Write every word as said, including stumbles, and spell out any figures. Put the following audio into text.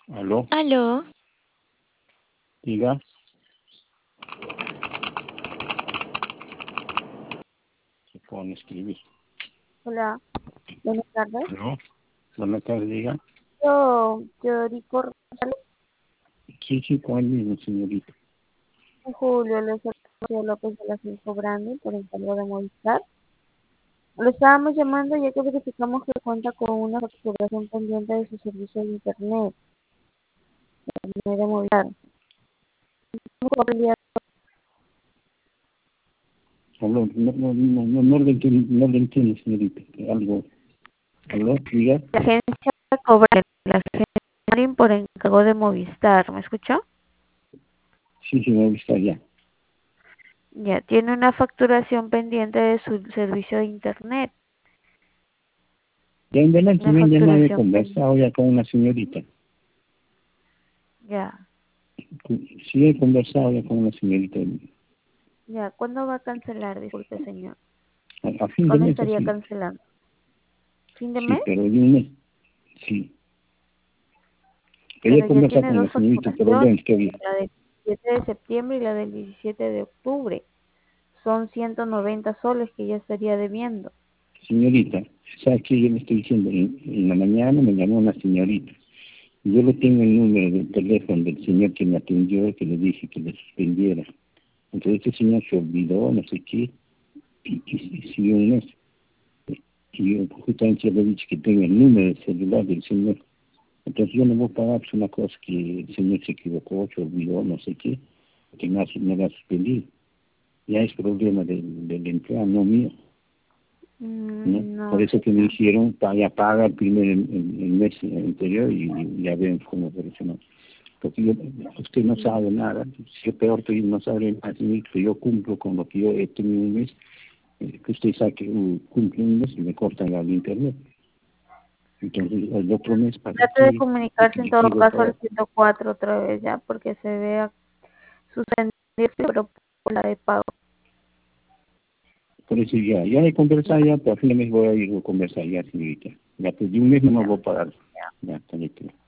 Aló, Aló, diga, se pone a escribir. Hola, buenas tardes. Aló, buenas tardes, diga. Yo, yo Rico Rosales Sí, sí, con el mismo, señorita. de Julio, le soy López de la Cinco Grande por el cargo de Movistar. Lo estábamos llamando ya que verificamos que cuenta con una facturación pendiente de su servicio de internet, de Movistar. Aló, no, no, no, no, no le entiendo, no le entiendo, señorita. Algo, aló, diga. La agencia cobra la agencia por encargo de Movistar, ¿me escuchó? Sí, sí, me está ya. Ya, tiene una facturación pendiente de su servicio de internet. Ya en adelante Una me han llamado, he facturación pendiente. conversado ya con una señorita. Ya, Sí, he conversado ya con una señorita. ya. ¿Cuándo va a cancelar? Disculpe, señor. A, a fin de ¿Cuándo mes, estaría así. cancelando? ¿Fin de Sí, mes? pero de un mes. Sí. Quería Pero ya conversar tiene con dos la señorita, pero facturaciones, bueno, todavía. la del siete de septiembre y la del diecisiete de octubre. Son ciento noventa soles que ya estaría debiendo. Señorita, ¿sabe qué? Yo le estoy diciendo, en, en la mañana me llamó una señorita. Yo le tengo el número del teléfono del señor que me atendió, que le dije que le suspendiera. Entonces este señor se olvidó, no sé qué, y, y, y siguió un mes. Y yo justamente le he dicho que tengo el número del celular del señor. Entonces yo no voy a pagar pues, una cosa que el señor se equivocó, se olvidó, no sé qué, que me, ha- me va a suspendir. Ya es problema del, del empleado, no mío. ¿No? Mm, Por no, eso que me señor. hicieron, pa- ya paga el primer el, el- el mes anterior y, y ya ven cómo por eso no. Porque yo, usted no Mm, sabe nada, si es peor que no sabe más, que yo cumplo con lo que yo he tenido un mes, eh, que usted sabe que uh, cumple un mes y me cortan la internet. Entonces el otro mes para Trate de aquí, comunicarse en todo liquido caso al todo. ciento cuatro otra vez ya, porque se vea suspendido, pero por la de pago. Por eso ya, ya he conversado ya, pero a fin de mes voy a ir a conversar ya, señorita. Ya pues de un mes no me Ya, voy a pagar. ya. Ya, señorita.